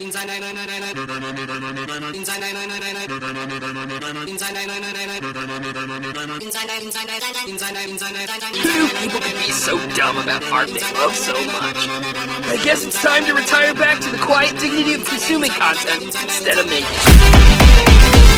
People can be so dumb about art they love so much. I guess it's time to retire back to the quiet dignity of consuming content instead of making it.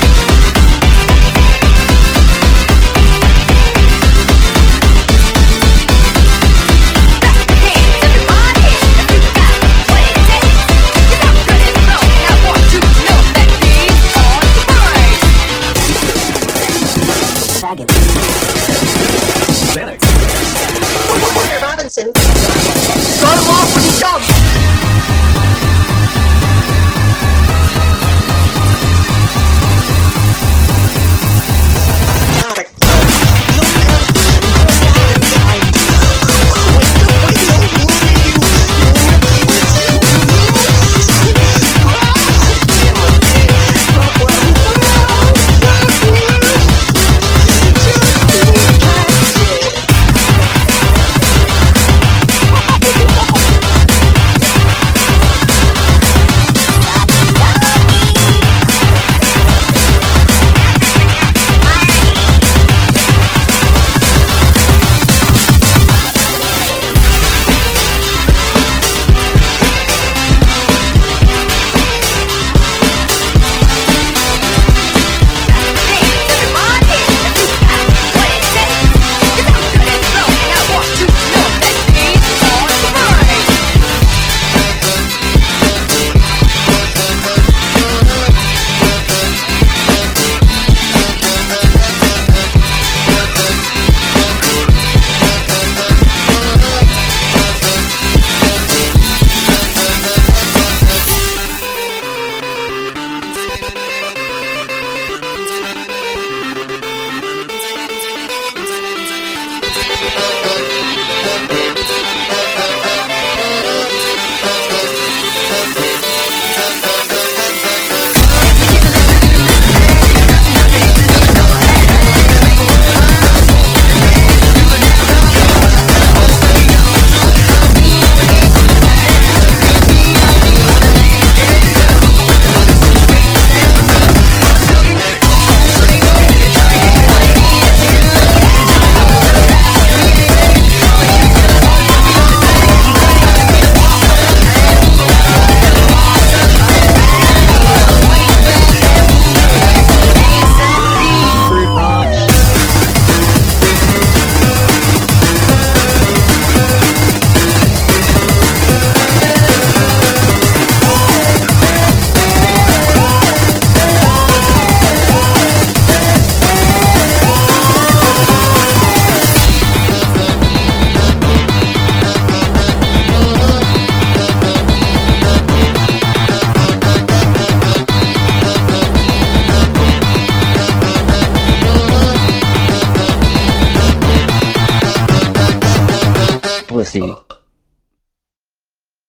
Robinson. Start him off when he's young! Pussy.